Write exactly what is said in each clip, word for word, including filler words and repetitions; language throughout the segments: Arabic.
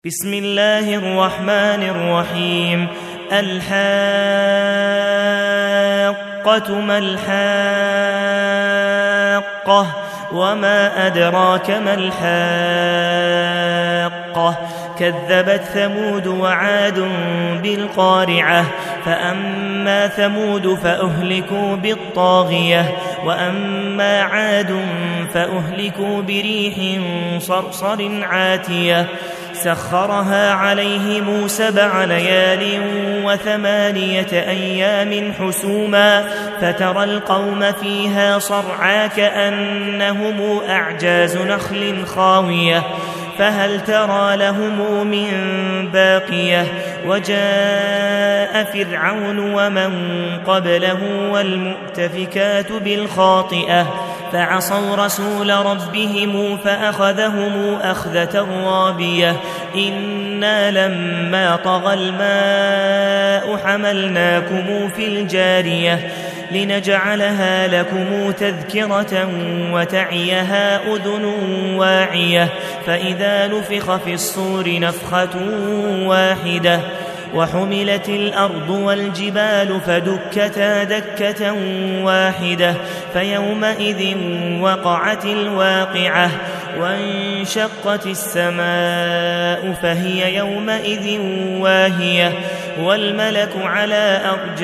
بسم الله الرحمن الرحيم. الحاقة ما الحاقة وما أدراك ما الحاقة كذبت ثمود وعاد بالقارعة فأما ثمود فأهلكوا بالطاغية وأما عاد فأهلكوا بريح صرصر عاتية سخرها عليهم سبع ليال وثمانية أيام حسوما فترى القوم فيها صرعى كأنهم أعجاز نخل خاوية فهل ترى لهم من باقية وجاء فرعون ومن قبله والمؤتفكات بالخاطئة فعصوا رسول ربهم فأخذهم أخذة رابية إنا لما طغى الماء حملناكم في الجارية لنجعلها لكم تذكرة وتعيها أذن واعية فإذا نفخ في الصور نفخة واحدة وحملت الأرض والجبال فدكتا دكة واحدة فيومئذ وقعت الواقعة وانشقت السماء فهي يومئذ واهية والملك على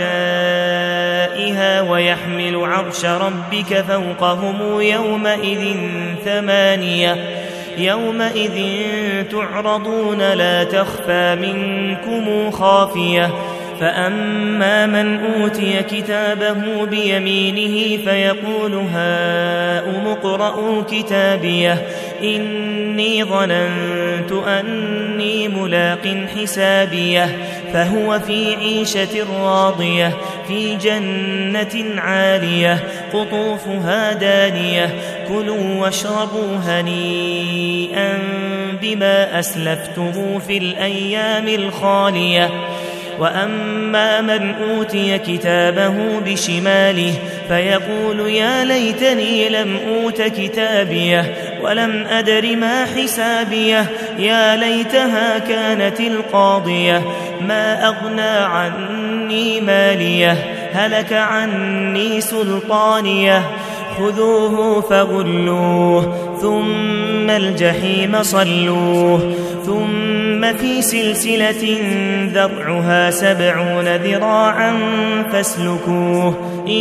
أرجائها ويحمل عرش ربك فوقهم يومئذ ثمانية يومئذ تعرضون لا تخفى منكم خافية فأما من أوتي كتابه بيمينه فيقول هاؤم اقرءوا كتابيه إني ظننت أني ملاق حسابيه فهو في عيشة راضية في جنة عالية قطوفها دانية كلوا واشربوا هنيئا بما أسلفتم في الأيام الخالية وأما من أوتي كتابه بشماله فيقول يا ليتني لم أوت كتابيه ولم أدر ما حسابيه يا ليتها كانت القاضية ما أغنى عني ماليه هلك عني سلطانيه خذوه فغلوه ثم الجحيم صلوه ثم في سلسلة ذرعها سبعون ذراعا فاسلكوه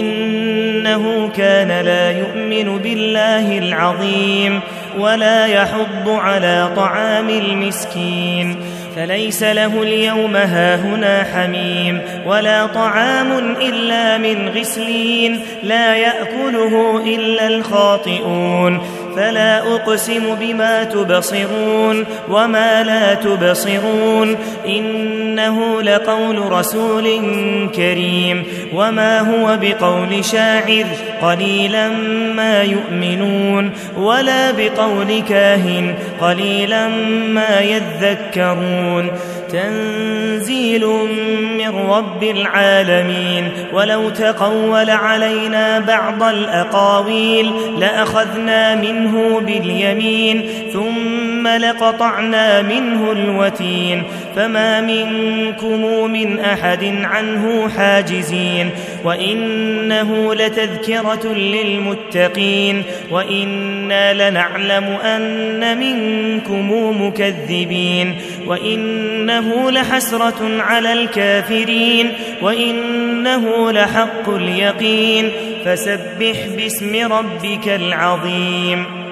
إنه كان لا يؤمن بالله العظيم ولا يحض على طعام المسكين فليس له اليوم هاهنا حميم ولا طعام إلا من غسلين لا يأكله إلا الخاطئون فلا أقسم بما تبصرون وما لا تبصرون إنه لقول رسول كريم وما هو بقول شاعر قليلا ما يؤمنون ولا بقول كاهن قليلا ما يذكرون تنزيل من رب العالمين ولو تقول علينا بعض الأقاويل لأخذنا منه باليمين ثم لقطعنا منه الوتين فما منكم من أحد عنه حاجزين وإنه لتذكرة للمتقين وإنا لنعلم أن منكم مكذبين وإنه لحسرة على الكافرين وإنه لحق اليقين فسبح باسم ربك العظيم.